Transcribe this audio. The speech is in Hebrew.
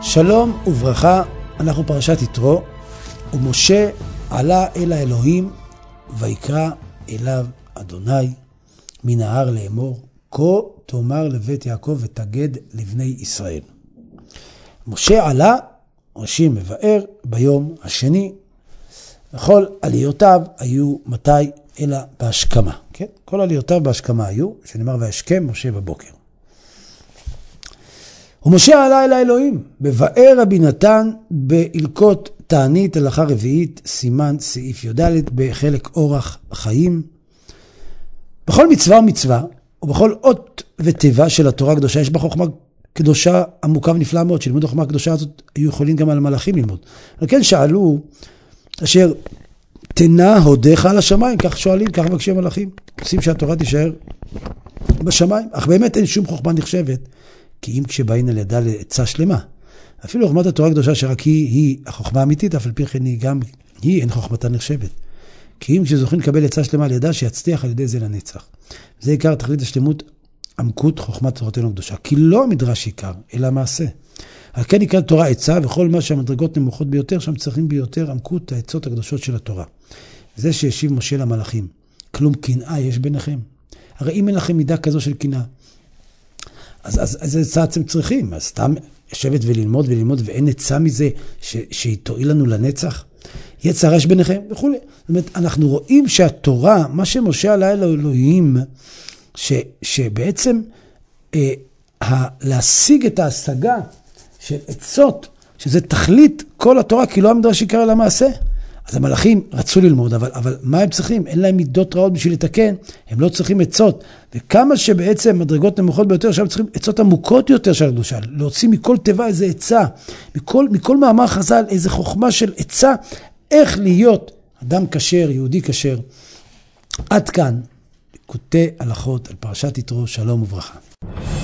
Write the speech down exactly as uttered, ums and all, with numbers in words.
שלום וברכה, אנחנו פרשת יתרו, ומשה עלה אל האלוהים ויקרא אליו אדוני מן ההר לאמור, כה תאמר לבית יעקב ותגד לבני ישראל. משה עלה, רש"י מבאר, ביום השני, וכל עליותיו היו מתי? אלא בהשכמה. כן? כל עליותיו בהשכמה היו, שנאמר וישכם משה בבוקר. ומשה עלה אל האלוהים, בבאר רבי נתן בהלכות תענית הלכה רביעית, סימן סעיף י"ד בחלק אורח חיים. בכל מצווה ומצווה, ובכל אות וטבע של התורה הקדושה, יש בה חוכמה קדושה עמוקה ונפלאה מאוד, שלימוד החוכמה הקדושה הזאת היו יכולים גם על מלאכים ללמוד. לכן שאלו, אשר תנה הודך על השמיים, כך שואלים, כך מבקשים מלאכים, עושים שהתורה תישאר בשמיים, אך באמת אין שום חוכמה נחשבת, כי אם כשבאים על ידה לעצה שלמה, אפילו חוכמת התורה הקדושה שרק היא, היא החוכמה האמיתית, אף על פי כן היא גם, היא אין חוכמתה נחשבת. כי אם כשזוכים לקבל עצה שלמה על ידה, שיצליח על ידי זה לנצח. זה עיקר תכלית השלמות, עמקות חוכמת תורתנו הקדושה. כי לא המדרש עיקר, אלא מעשה. על כן עיקר תורה עצה, וכל מה שהמדרגות נמוכות ביותר, שם צריכים ביותר עמקות העצות הקדושות של התורה. זה שהשיב משה למלאכים. כלום קנאה יש ביניכם. הרי אם אין לכם מידה כזו של קנאה, אז, אז, אז עצה אתם צריכים, אז סתם לשבת וללמוד וללמוד, ואין עצה מזה ש, שהיא תועיל לנו לנצח. יצר יש ביניכם וכו'. זאת אומרת, אנחנו רואים שהתורה, מה שמשה עלה אל האלוהים, ש, שבעצם אה, ה, להשיג את ההשגה של עצות, שזה תכלית כל התורה, כי לא המדרש עיקר אלא מעשה. אז המלאכים רצו ללמוד, אבל, אבל מה הם צריכים? אין להם מידות רעות בשביל לתקן, הם לא צריכים עצות. וכמה שבעצם מדרגות נמוכות ביותר, שם צריכים עצות עמוקות יותר של הקדושה, להוציא מכל טבע איזה עצה, מכל, מכל מאמר חז"ל איזה חוכמה של עצה, איך להיות אדם כשר, יהודי כשר. עד כאן, ליקוטי הלכות על פרשת יתרו, שלום וברכה.